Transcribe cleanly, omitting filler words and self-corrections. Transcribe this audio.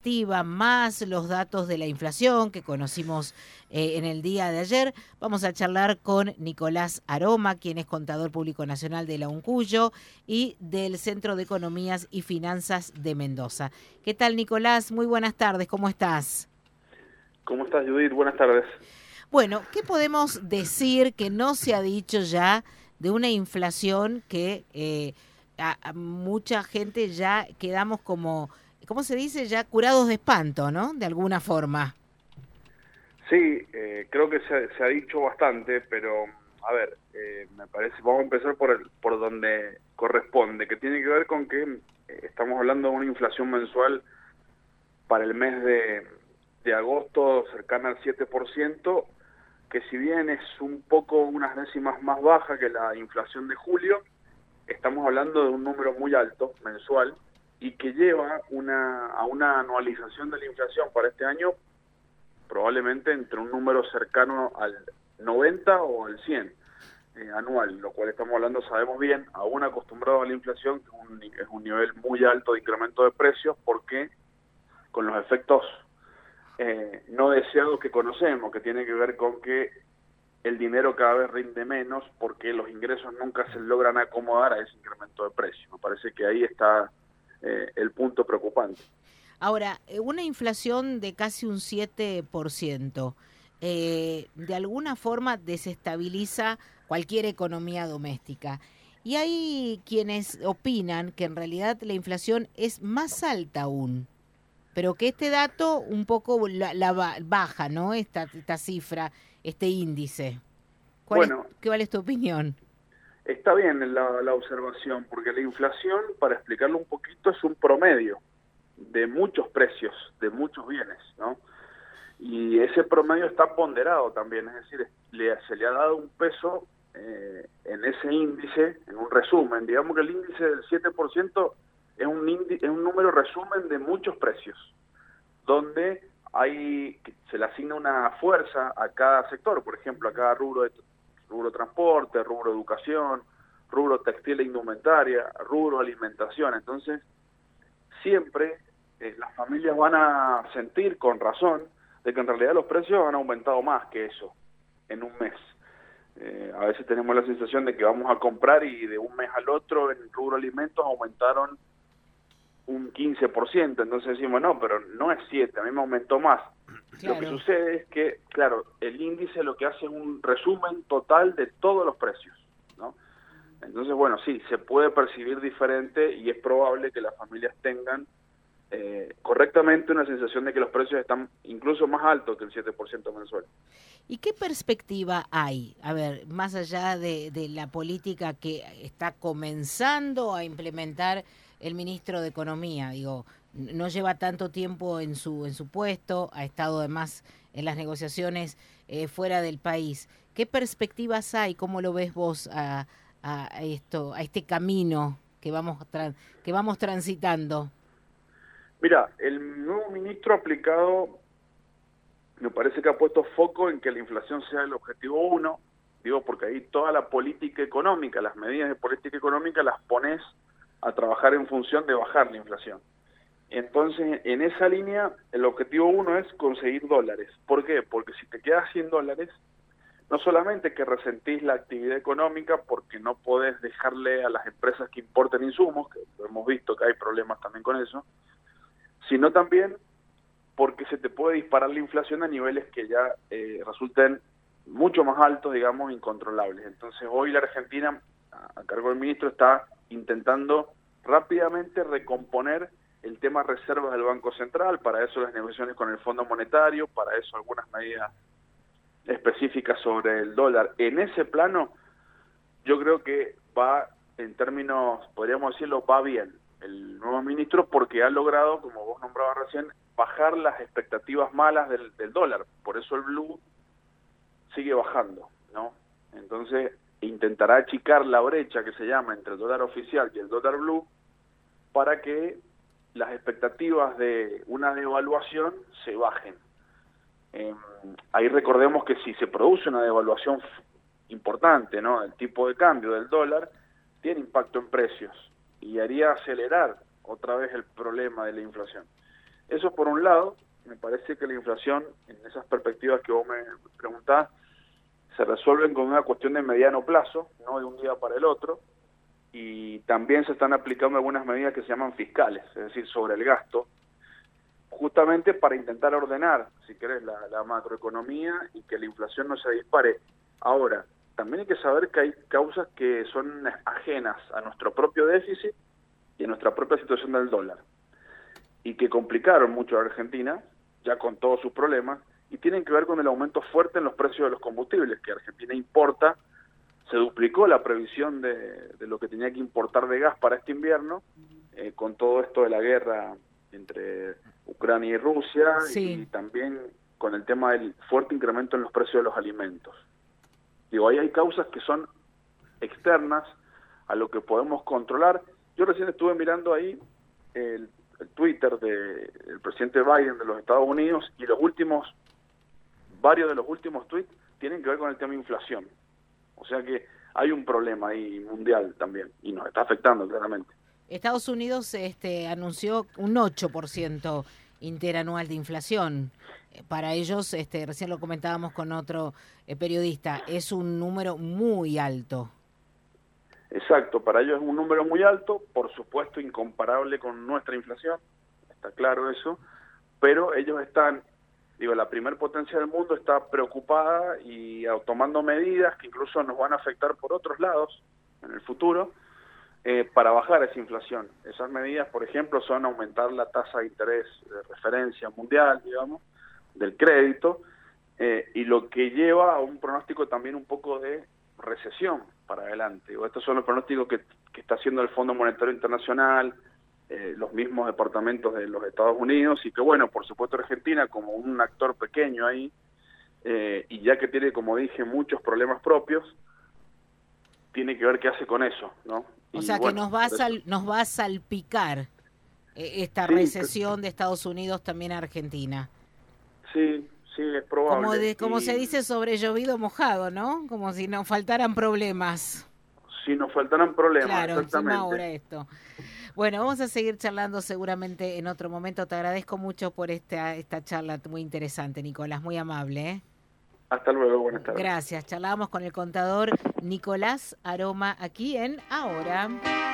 perspectiva, más los datos de la inflación que conocimos en el día de ayer. Vamos a charlar con Nicolás Aroma, quien es contador público nacional de la UNCUYO y del Centro de Economías y Finanzas de Mendoza. ¿Qué tal, Nicolás? Muy buenas tardes, ¿cómo estás? ¿Cómo estás, Judith? Buenas tardes. Bueno, ¿qué podemos decir que no se ha dicho ya de una inflación que a mucha gente ya quedamos como, ¿cómo se dice? Ya curados de espanto, ¿no? De alguna forma. Sí, creo que se ha dicho bastante, pero a ver, me parece, vamos a empezar por donde corresponde, que tiene que ver con que estamos hablando de una inflación mensual para el mes de agosto cercana al 7%, que si bien es un poco unas décimas más baja que la inflación de julio, estamos hablando de un número muy alto mensual y que lleva a una anualización de la inflación para este año probablemente entre un número cercano al 90 o al 100 anual, lo cual estamos hablando, sabemos bien, aún acostumbrado a la inflación, que es un nivel muy alto de incremento de precios, porque con los efectos no deseados que conocemos, que tiene que ver con que el dinero cada vez rinde menos porque los ingresos nunca se logran acomodar a ese incremento de precios. Me parece que ahí está el punto preocupante. Ahora, una inflación de casi un 7%, de alguna forma desestabiliza cualquier economía doméstica. Y hay quienes opinan que en realidad la inflación es más alta aún, pero que este dato un poco baja, ¿no? Esta cifra, este índice. Bueno, ¿Cuál es tu opinión? está bien la observación, porque la inflación, para explicarlo un poquito, es un promedio de muchos precios, de muchos bienes, ¿no? Y ese promedio está ponderado también, es decir, se le ha dado un peso en ese índice, en un resumen. Digamos que el índice del 7% es un número resumen de muchos precios, donde se le asigna una fuerza a cada sector, por ejemplo, a cada rubro transporte, rubro educación, rubro textil e indumentaria, rubro alimentación. Entonces, siempre las familias van a sentir con razón de que en realidad los precios han aumentado más que eso en un mes. A veces tenemos la sensación de que vamos a comprar y de un mes al otro en el rubro alimentos aumentaron un 15%, entonces decimos, no, pero no es 7, a mí me aumentó más. Lo que Claro. sucede es que, claro, el índice lo que hace es un resumen total de todos los precios, ¿no? Entonces, bueno, sí, se puede percibir diferente y es probable que las familias tengan correctamente una sensación de que los precios están incluso más altos que el 7% mensual. ¿Y qué perspectiva hay? A ver, más allá de la política que está comenzando a implementar el ministro de Economía, digo, no lleva tanto tiempo en su puesto, ha estado además en las negociaciones fuera del país. ¿Qué perspectivas hay? ¿Cómo lo ves vos a esto, a este camino que vamos transitando? Mira, el nuevo ministro ha aplicado, me parece que ha puesto foco en que la inflación sea el objetivo uno, digo, porque ahí toda la política económica, las medidas de política económica las pones a trabajar en función de bajar la inflación. Entonces, en esa línea, el objetivo uno es conseguir dólares. ¿Por qué? Porque si te quedas sin dólares, no solamente que resentís la actividad económica porque no podés dejarle a las empresas que importen insumos, que hemos visto que hay problemas también con eso, sino también porque se te puede disparar la inflación a niveles que ya resulten mucho más altos, digamos, incontrolables. Entonces, hoy la Argentina, a cargo del ministro, está intentando rápidamente recomponer el tema reservas del Banco Central, para eso las negociaciones con el Fondo Monetario, para eso algunas medidas específicas sobre el dólar. En ese plano, yo creo que va, en términos, podríamos decirlo, va bien el nuevo ministro porque ha logrado, como vos nombrabas recién, bajar las expectativas malas del dólar. Por eso el blue sigue bajando, ¿no? Entonces, intentará achicar la brecha que se llama entre el dólar oficial y el dólar blue para que las expectativas de una devaluación se bajen. Ahí recordemos que si se produce una devaluación importante, ¿no?, el tipo de cambio del dólar, tiene impacto en precios y haría acelerar otra vez el problema de la inflación. Eso por un lado. Me parece que la inflación, en esas perspectivas que vos me preguntás, se resuelven con una cuestión de mediano plazo, no de un día para el otro, y también se están aplicando algunas medidas que se llaman fiscales, es decir, sobre el gasto, justamente para intentar ordenar, si querés, la macroeconomía y que la inflación no se dispare. Ahora, también hay que saber que hay causas que son ajenas a nuestro propio déficit y a nuestra propia situación del dólar, y que complicaron mucho a Argentina, ya con todos sus problemas, y tienen que ver con el aumento fuerte en los precios de los combustibles, que Argentina importa. Se duplicó la previsión de lo que tenía que importar de gas para este invierno, con todo esto de la guerra entre Ucrania y Rusia, Sí. y también con el tema del fuerte incremento en los precios de los alimentos. Digo, ahí hay causas que son externas a lo que podemos controlar. Yo recién estuve mirando ahí el Twitter del presidente Biden de los Estados Unidos, y varios de los últimos tweets tienen que ver con el tema de inflación. O sea que hay un problema ahí mundial también, y nos está afectando claramente. Estados Unidos anunció un 8% interanual de inflación. Para ellos, recién lo comentábamos con otro periodista, es un número muy alto. Exacto, para ellos es un número muy alto, por supuesto incomparable con nuestra inflación, está claro eso, pero ellos están, la primer potencia del mundo está preocupada y tomando medidas que incluso nos van a afectar por otros lados en el futuro, para bajar esa inflación. Esas medidas, por ejemplo, son aumentar la tasa de interés de referencia mundial, digamos, del crédito, y lo que lleva a un pronóstico también un poco de recesión para adelante. Estos son los pronósticos que está haciendo el Fondo Monetario Internacional, los mismos departamentos de los Estados Unidos, y que bueno, por supuesto Argentina como un actor pequeño ahí, y ya que tiene, como dije, muchos problemas propios, tiene que ver qué hace con eso, ¿no? O sea, que nos va a salpicar esta recesión de Estados Unidos también a Argentina. Sí, es probable. Como se dice, sobre llovido mojado, ¿no? Como si nos faltaran problemas. Si nos faltaran problemas, claro, exactamente. Encima ahora esto. Bueno, vamos a seguir charlando seguramente en otro momento. Te agradezco mucho por esta charla muy interesante, Nicolás, muy amable, ¿eh? Hasta luego, buenas tardes. Gracias. Charlábamos con el contador Nicolás Aroma aquí en Ahora.